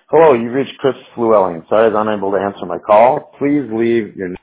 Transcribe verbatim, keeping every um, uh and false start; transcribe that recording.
Hello, you've reached Chris Llewellyn. Sorry I was unable to answer my call. Please leave your